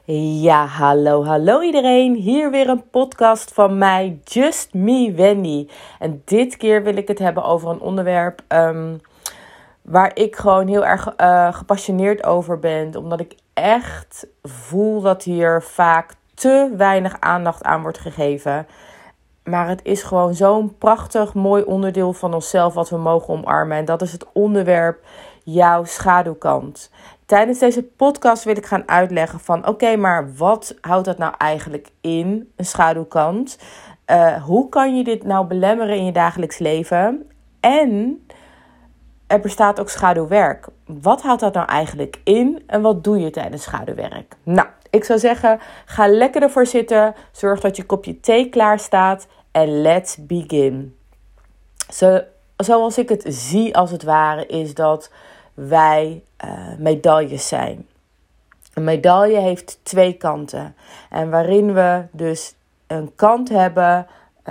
Ja, hallo iedereen. Hier weer een podcast van mij, Just Me Wendy. En dit keer wil ik het hebben over een onderwerp waar ik gewoon heel erg gepassioneerd over ben. Omdat ik echt voel dat hier vaak te weinig aandacht aan wordt gegeven. Maar het is gewoon zo'n prachtig, mooi onderdeel van onszelf wat we mogen omarmen. En dat is het onderwerp jouw schaduwkant. Tijdens deze podcast wil ik gaan uitleggen van oké, maar wat houdt dat nou eigenlijk in, een schaduwkant? Hoe kan je dit nou belemmeren in je dagelijks leven? En er bestaat ook schaduwwerk. Wat houdt dat nou eigenlijk in en wat doe je tijdens schaduwwerk? Nou, ik zou zeggen, ga lekker ervoor zitten. Zorg dat je kopje thee klaar staat en let's begin. Zoals ik het zie als het ware is dat wij medailles zijn. Een medaille heeft twee kanten. En waarin we dus een kant hebben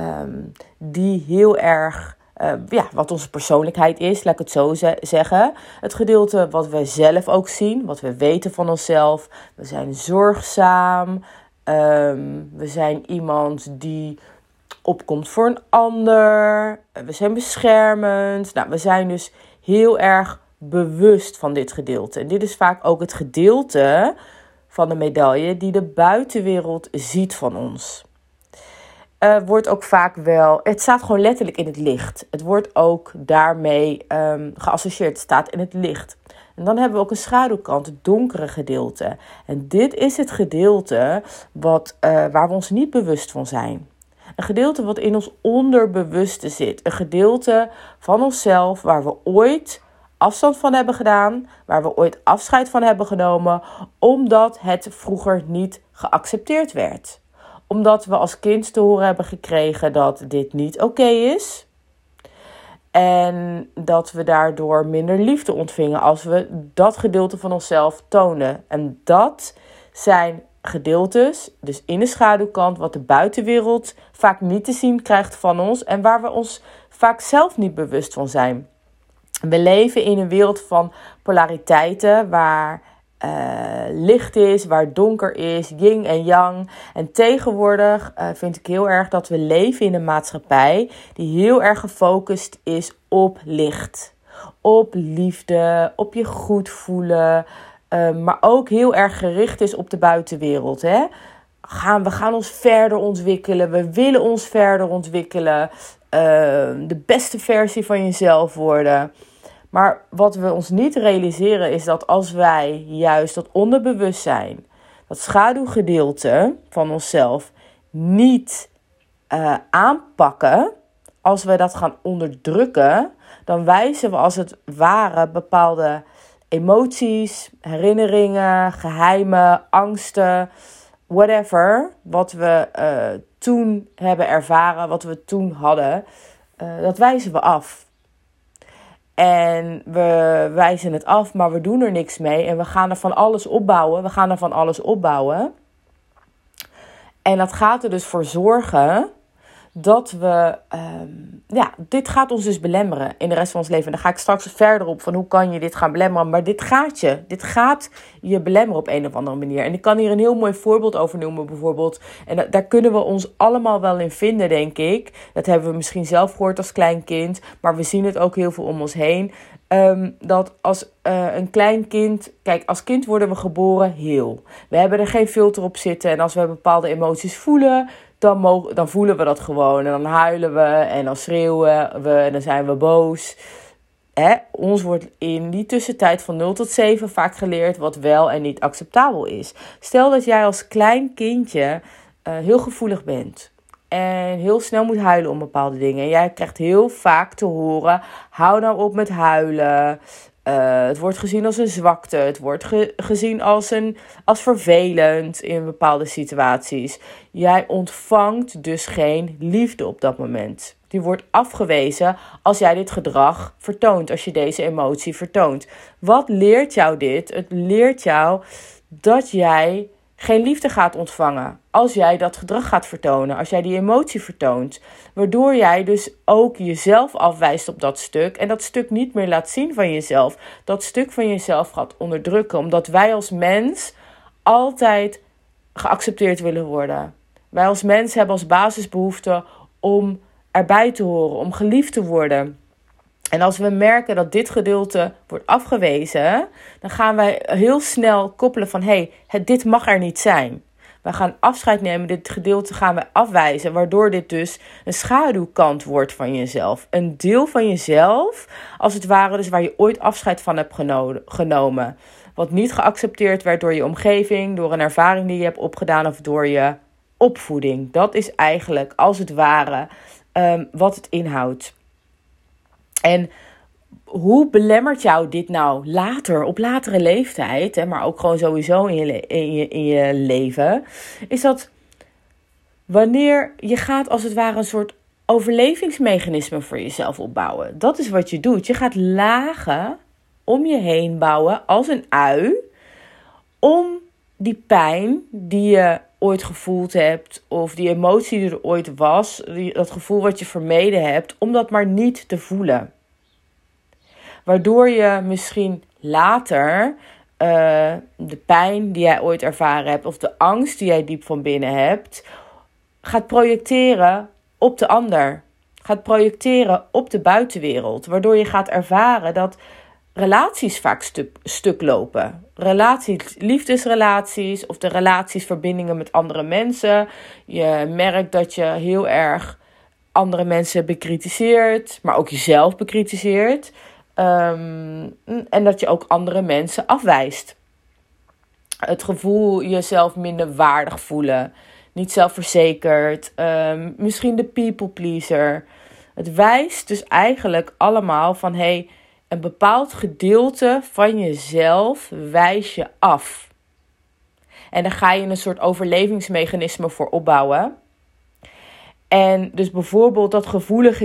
die heel erg wat onze persoonlijkheid is, laat ik het zo zeggen. Het gedeelte wat we zelf ook zien, wat we weten van onszelf. We zijn zorgzaam. We zijn iemand die opkomt voor een ander. We zijn beschermend. Nou, we zijn dus heel erg bewust van dit gedeelte. En dit is vaak ook het gedeelte van de medaille die de buitenwereld ziet van ons. Wordt ook vaak wel, het staat gewoon letterlijk in het licht. Het wordt ook daarmee geassocieerd. Het staat in het licht. En dan hebben we ook een schaduwkant, het donkere gedeelte. En dit is het gedeelte waar we ons niet bewust van zijn. Een gedeelte wat in ons onderbewuste zit. Een gedeelte van onszelf waar we ooit afstand van hebben gedaan. Waar we ooit afscheid van hebben genomen. Omdat het vroeger niet geaccepteerd werd. Omdat we als kind te horen hebben gekregen dat dit niet oké is. En dat we daardoor minder liefde ontvingen als we dat gedeelte van onszelf tonen. En dat zijn gedeeltes, dus in de schaduwkant, wat de buitenwereld vaak niet te zien krijgt van ons. En waar we ons vaak zelf niet bewust van zijn. We leven in een wereld van polariteiten waar licht is, waar donker is, yin en yang. En tegenwoordig vind ik heel erg dat we leven in een maatschappij die heel erg gefocust is op licht. Op liefde, op je goed voelen, maar ook heel erg gericht is op de buitenwereld. Hè? We gaan ons verder ontwikkelen, we willen ons verder ontwikkelen, de beste versie van jezelf worden. Maar wat we ons niet realiseren is dat als wij juist dat onderbewustzijn, dat schaduwgedeelte van onszelf niet aanpakken, als we dat gaan onderdrukken, dan wijzen we als het ware bepaalde emoties, herinneringen, geheimen, angsten, whatever, wat we toen hebben ervaren, wat we toen hadden, dat wijzen we af. En we wijzen het af, maar we doen er niks mee. En we gaan er van alles opbouwen. En dat gaat er dus voor zorgen dat we... dit gaat ons dus belemmeren in de rest van ons leven. En daar ga ik straks verder op van hoe kan je dit gaan belemmeren. Maar dit gaat je belemmeren op een of andere manier. En ik kan hier een heel mooi voorbeeld over noemen bijvoorbeeld. En daar kunnen we ons allemaal wel in vinden, denk ik. Dat hebben we misschien zelf gehoord als klein kind. Maar we zien het ook heel veel om ons heen. Dat als een klein kind... Kijk, als kind worden we geboren heel. We hebben er geen filter op zitten. En als we bepaalde emoties voelen... Dan voelen we dat gewoon. En dan huilen we en dan schreeuwen we en dan zijn we boos. Ons wordt in die tussentijd van 0 tot 7 vaak geleerd wat wel en niet acceptabel is. Stel dat jij als klein kindje heel gevoelig bent. En heel snel moet huilen om bepaalde dingen. En jij krijgt heel vaak te horen, hou nou op met huilen. Het wordt gezien als een zwakte. Het wordt gezien als vervelend in bepaalde situaties. Jij ontvangt dus geen liefde op dat moment. Die wordt afgewezen als jij dit gedrag vertoont. Als je deze emotie vertoont. Wat leert jou dit? Het leert jou dat jij geen liefde gaat ontvangen als jij dat gedrag gaat vertonen, als jij die emotie vertoont. Waardoor jij dus ook jezelf afwijst op dat stuk en dat stuk niet meer laat zien van jezelf. Dat stuk van jezelf gaat onderdrukken, omdat wij als mens altijd geaccepteerd willen worden. Wij als mensen hebben als basisbehoefte om erbij te horen, om geliefd te worden. En als we merken dat dit gedeelte wordt afgewezen, dan gaan wij heel snel koppelen van dit mag er niet zijn. We gaan afscheid nemen, dit gedeelte gaan we afwijzen, waardoor dit dus een schaduwkant wordt van jezelf. Een deel van jezelf, als het ware dus waar je ooit afscheid van hebt genomen. Wat niet geaccepteerd werd door je omgeving, door een ervaring die je hebt opgedaan of door je opvoeding. Dat is eigenlijk als het ware wat het inhoudt. En hoe belemmert jou dit nou later, op latere leeftijd, maar ook gewoon sowieso in je leven, is dat wanneer je gaat als het ware een soort overlevingsmechanisme voor jezelf opbouwen. Dat is wat je doet. Je gaat lagen om je heen bouwen als een ui om die pijn die je ooit gevoeld hebt of die emotie die er ooit was, dat gevoel wat je vermeden hebt, om dat maar niet te voelen. Waardoor je misschien later de pijn die jij ooit ervaren hebt of de angst die jij diep van binnen hebt, gaat projecteren op de ander. Gaat projecteren op de buitenwereld. Waardoor je gaat ervaren dat relaties vaak stuk lopen. Liefdesrelaties of de relaties, verbindingen met andere mensen. Je merkt dat je heel erg andere mensen bekritiseert, maar ook jezelf bekritiseert. En dat je ook andere mensen afwijst. Het gevoel jezelf minder waardig voelen. Niet zelfverzekerd. Misschien de people pleaser. Het wijst dus eigenlijk allemaal van een bepaald gedeelte van jezelf wijs je af. En daar ga je een soort overlevingsmechanisme voor opbouwen. En dus bijvoorbeeld dat gevoelige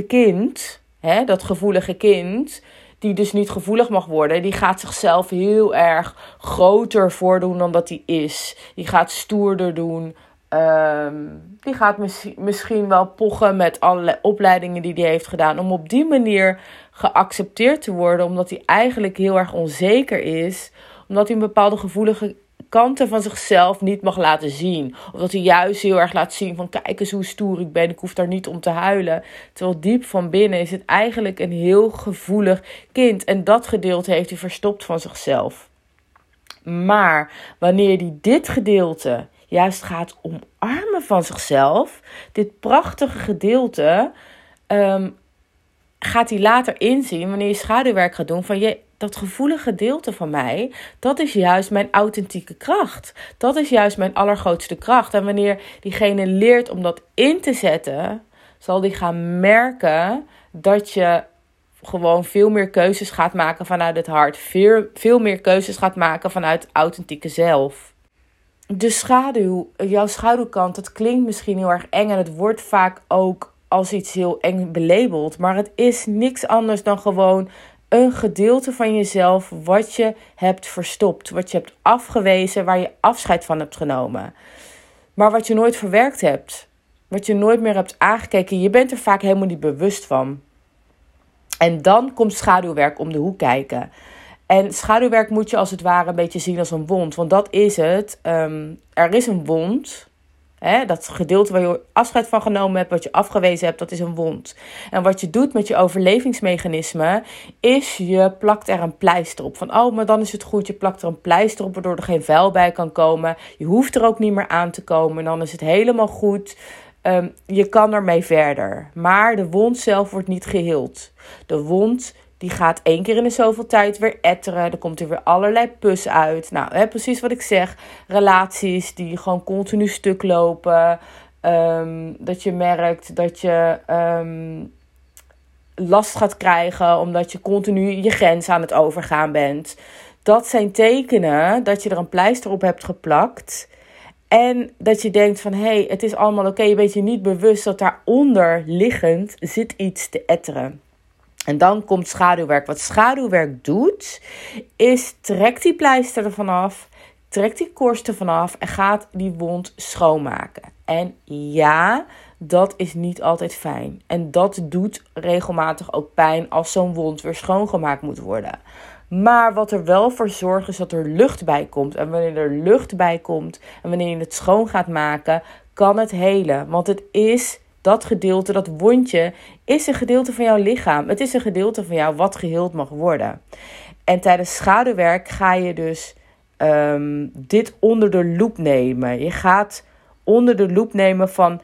kind, die dus niet gevoelig mag worden, die gaat zichzelf heel erg groter voordoen dan dat hij is. Die gaat stoerder doen. Die gaat misschien wel pochen met allerlei opleidingen die hij heeft gedaan, om op die manier geaccepteerd te worden, omdat hij eigenlijk heel erg onzeker is, omdat hij een bepaalde gevoelige kanten van zichzelf niet mag laten zien. Of dat hij juist heel erg laat zien van kijk eens hoe stoer ik ben, ik hoef daar niet om te huilen. Terwijl diep van binnen is het eigenlijk een heel gevoelig kind. En dat gedeelte heeft hij verstopt van zichzelf. Maar wanneer hij dit gedeelte juist gaat omarmen van zichzelf, dit prachtige gedeelte, gaat hij later inzien, wanneer je schaduwwerk gaat doen, van dat gevoelige gedeelte van mij, dat is juist mijn authentieke kracht. Dat is juist mijn allergrootste kracht. En wanneer diegene leert om dat in te zetten, zal die gaan merken dat je gewoon veel meer keuzes gaat maken vanuit het hart. Veel meer keuzes gaat maken vanuit het authentieke zelf. De schaduw, jouw schaduwkant, dat klinkt misschien heel erg eng en het wordt vaak ook als iets heel eng belabeld. Maar het is niks anders dan gewoon een gedeelte van jezelf wat je hebt verstopt. Wat je hebt afgewezen, waar je afscheid van hebt genomen. Maar wat je nooit verwerkt hebt. Wat je nooit meer hebt aangekeken. Je bent er vaak helemaal niet bewust van. En dan komt schaduwwerk om de hoek kijken. En schaduwwerk moet je als het ware een beetje zien als een wond. Want dat is het. Er is een wond. Dat gedeelte waar je afscheid van genomen hebt, wat je afgewezen hebt, dat is een wond. En wat je doet met je overlevingsmechanisme, is je plakt er een pleister op. Van, maar dan is het goed, je plakt er een pleister op, waardoor er geen vuil bij kan komen. Je hoeft er ook niet meer aan te komen, dan is het helemaal goed. Je kan ermee verder. Maar de wond zelf wordt niet geheeld. De wond die gaat 1 keer in de zoveel tijd weer etteren. Er komt er weer allerlei pus uit. Nou, precies wat ik zeg. Relaties die gewoon continu stuk lopen. Dat je merkt dat je last gaat krijgen omdat je continu je grens aan het overgaan bent. Dat zijn tekenen dat je er een pleister op hebt geplakt. En dat je denkt van, het is allemaal oké. Je bent je niet bewust dat daaronder liggend zit iets te etteren. En dan komt schaduwwerk. Wat schaduwwerk doet, is trekt die pleister ervan af, trekt die korst ervan af en gaat die wond schoonmaken. En ja, dat is niet altijd fijn. En dat doet regelmatig ook pijn als zo'n wond weer schoongemaakt moet worden. Maar wat er wel voor zorgt is dat er lucht bij komt. En wanneer er lucht bij komt en wanneer je het schoon gaat maken, kan het helen. Want het is dat gedeelte, dat wondje, is een gedeelte van jouw lichaam. Het is een gedeelte van jou wat geheeld mag worden. En tijdens schaduwwerk ga je dus dit onder de loep nemen. Je gaat onder de loep nemen van,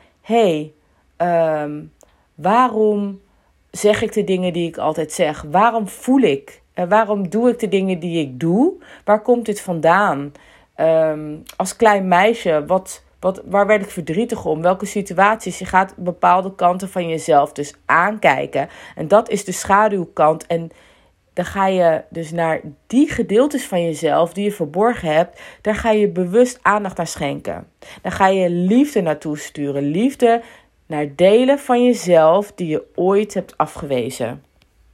waarom zeg ik de dingen die ik altijd zeg? Waarom voel ik? Waarom doe ik de dingen die ik doe? Waar komt dit vandaan? Als klein meisje, waar werd ik verdrietig om? Welke situaties? Je gaat bepaalde kanten van jezelf dus aankijken. En dat is de schaduwkant. En dan ga je dus naar die gedeeltes van jezelf die je verborgen hebt, daar ga je bewust aandacht aan schenken. Dan ga je liefde naartoe sturen. Liefde naar delen van jezelf die je ooit hebt afgewezen.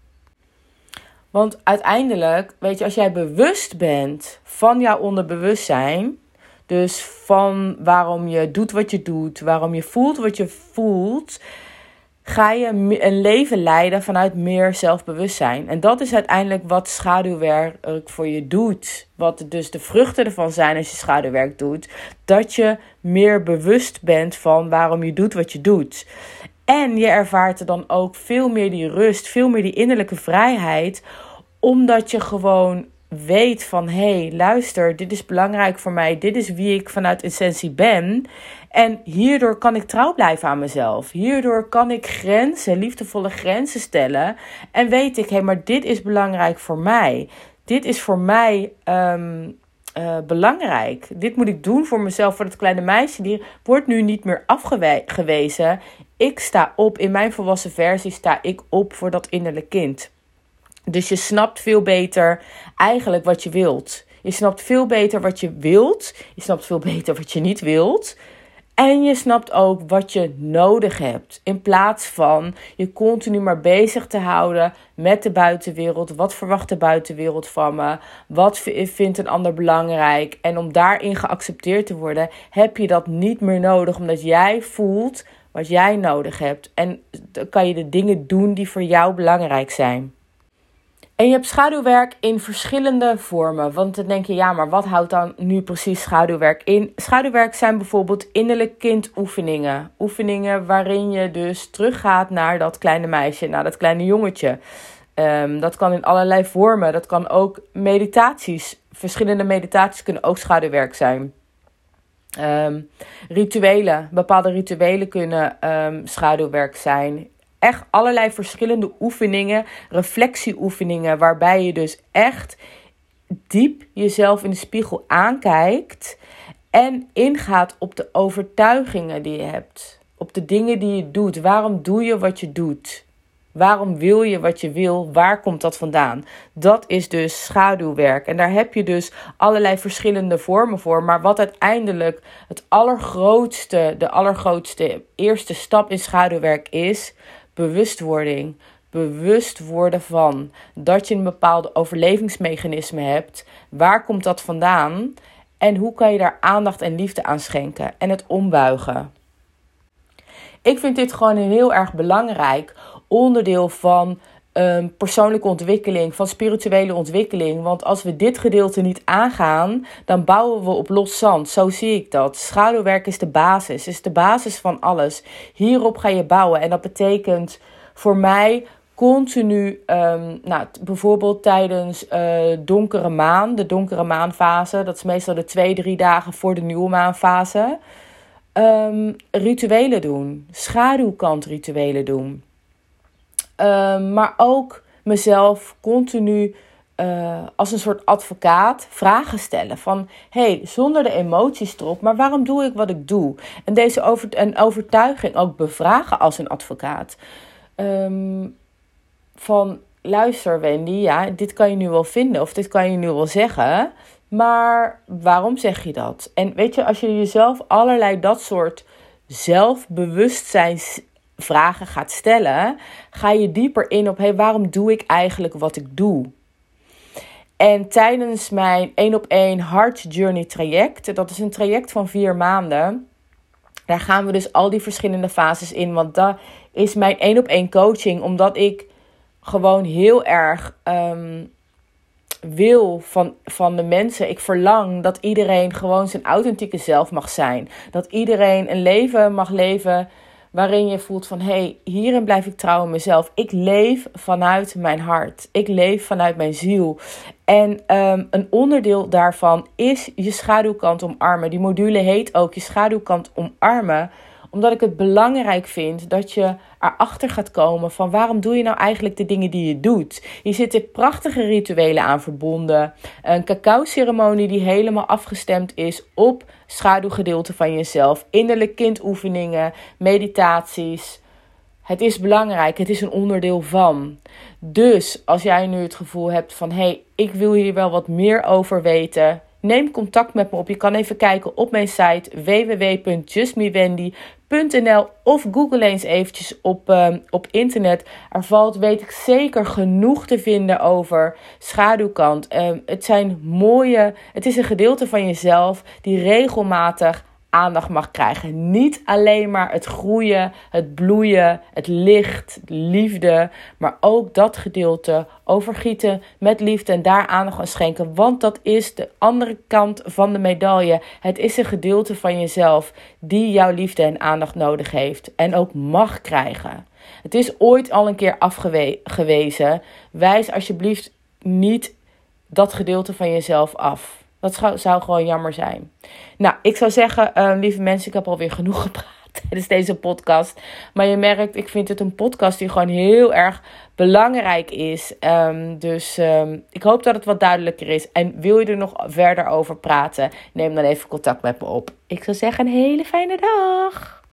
Want uiteindelijk, weet je, als jij bewust bent van jouw onderbewustzijn, dus van waarom je doet wat je doet, waarom je voelt wat je voelt, ga je een leven leiden vanuit meer zelfbewustzijn. En dat is uiteindelijk wat schaduwwerk voor je doet. Wat dus de vruchten ervan zijn als je schaduwwerk doet. Dat je meer bewust bent van waarom je doet wat je doet. En je ervaart er dan ook veel meer die rust, veel meer die innerlijke vrijheid. Omdat je gewoon weet van, luister, dit is belangrijk voor mij. Dit is wie ik vanuit essentie ben. En hierdoor kan ik trouw blijven aan mezelf. Hierdoor kan ik liefdevolle grenzen stellen. En weet ik, maar dit is belangrijk voor mij. Dit is voor mij belangrijk. Dit moet ik doen voor mezelf, voor dat kleine meisje. Die wordt nu niet meer afgewezen. Ik sta op, in mijn volwassen versie sta ik op voor dat innerlijk kind. Dus je snapt veel beter eigenlijk wat je wilt. Je snapt veel beter wat je wilt. Je snapt veel beter wat je niet wilt. En je snapt ook wat je nodig hebt. In plaats van je continu maar bezig te houden met de buitenwereld. Wat verwacht de buitenwereld van me? Wat vindt een ander belangrijk? En om daarin geaccepteerd te worden, heb je dat niet meer nodig. Omdat jij voelt wat jij nodig hebt. En dan kan je de dingen doen die voor jou belangrijk zijn. En je hebt schaduwwerk in verschillende vormen. Want dan denk je, maar wat houdt dan nu precies schaduwwerk in? Schaduwwerk zijn bijvoorbeeld innerlijk kindoefeningen. Oefeningen waarin je dus teruggaat naar dat kleine meisje, naar dat kleine jongetje. Dat kan in allerlei vormen. Dat kan ook meditaties. Verschillende meditaties kunnen ook schaduwwerk zijn. Bepaalde rituelen kunnen schaduwwerk zijn. Echt allerlei verschillende oefeningen, reflectieoefeningen, waarbij je dus echt diep jezelf in de spiegel aankijkt en ingaat op de overtuigingen die je hebt. Op de dingen die je doet. Waarom doe je wat je doet? Waarom wil je wat je wil? Waar komt dat vandaan? Dat is dus schaduwwerk. En daar heb je dus allerlei verschillende vormen voor. Maar wat uiteindelijk de allergrootste eerste stap in schaduwwerk is, bewustwording. Bewust worden van dat je een bepaalde overlevingsmechanisme hebt. Waar komt dat vandaan? En hoe kan je daar aandacht en liefde aan schenken? En het ombuigen. Ik vind dit gewoon een heel erg belangrijk onderdeel van persoonlijke ontwikkeling, van spirituele ontwikkeling. Want als we dit gedeelte niet aangaan, dan bouwen we op los zand. Zo zie ik dat. Schaduwwerk is de basis van alles. Hierop ga je bouwen. En dat betekent voor mij continu, bijvoorbeeld tijdens de donkere maanfase, dat is meestal de 2-3 dagen voor de nieuwe maanfase, rituelen doen. Schaduwkant rituelen doen. Maar ook mezelf continu als een soort advocaat vragen stellen. Van, zonder de emoties erop, maar waarom doe ik wat ik doe? En deze overtuiging ook bevragen als een advocaat. Van, luister Wendy, dit kan je nu wel vinden of dit kan je nu wel zeggen. Maar waarom zeg je dat? En weet je, als je jezelf allerlei dat soort zelfbewustzijnsvragen gaat stellen, ga je dieper in op, waarom doe ik eigenlijk wat ik doe? En tijdens mijn 1-op-1 Heart Journey traject, dat is een traject van 4 maanden, daar gaan we dus al die verschillende fases in. Want dat is mijn 1-op-1 coaching, omdat ik gewoon heel erg wil van de mensen. Ik verlang dat iedereen gewoon zijn authentieke zelf mag zijn. Dat iedereen een leven mag leven waarin je voelt van, hierin blijf ik trouw aan mezelf. Ik leef vanuit mijn hart. Ik leef vanuit mijn ziel. En een onderdeel daarvan is je schaduwkant omarmen. Die module heet ook je schaduwkant omarmen. Omdat ik het belangrijk vind dat je erachter gaat komen van waarom doe je nou eigenlijk de dingen die je doet. Hier zitten prachtige rituelen aan verbonden. Een cacao-ceremonie die helemaal afgestemd is op schaduwgedeelte van jezelf. Innerlijk kindoefeningen, meditaties. Het is belangrijk, het is een onderdeel van. Dus als jij nu het gevoel hebt van ik wil hier wel wat meer over weten, neem contact met me op. Je kan even kijken op mijn site www.justmewendy.nl of google eens eventjes op internet. Er valt, weet ik zeker, genoeg te vinden over schaduwkant. Het is een gedeelte van jezelf die regelmatig aandacht mag krijgen. Niet alleen maar het groeien, het bloeien, het licht, de liefde, maar ook dat gedeelte overgieten met liefde en daar aandacht aan schenken. Want dat is de andere kant van de medaille. Het is een gedeelte van jezelf die jouw liefde en aandacht nodig heeft en ook mag krijgen. Het is ooit al een keer afgewezen. Wijs alsjeblieft niet dat gedeelte van jezelf af. Dat zou gewoon jammer zijn. Nou, ik zou zeggen, lieve mensen, ik heb alweer genoeg gepraat tijdens deze podcast. Maar je merkt, ik vind het een podcast die gewoon heel erg belangrijk is. Dus ik hoop dat het wat duidelijker is. En wil je er nog verder over praten, neem dan even contact met me op. Ik zou zeggen, een hele fijne dag.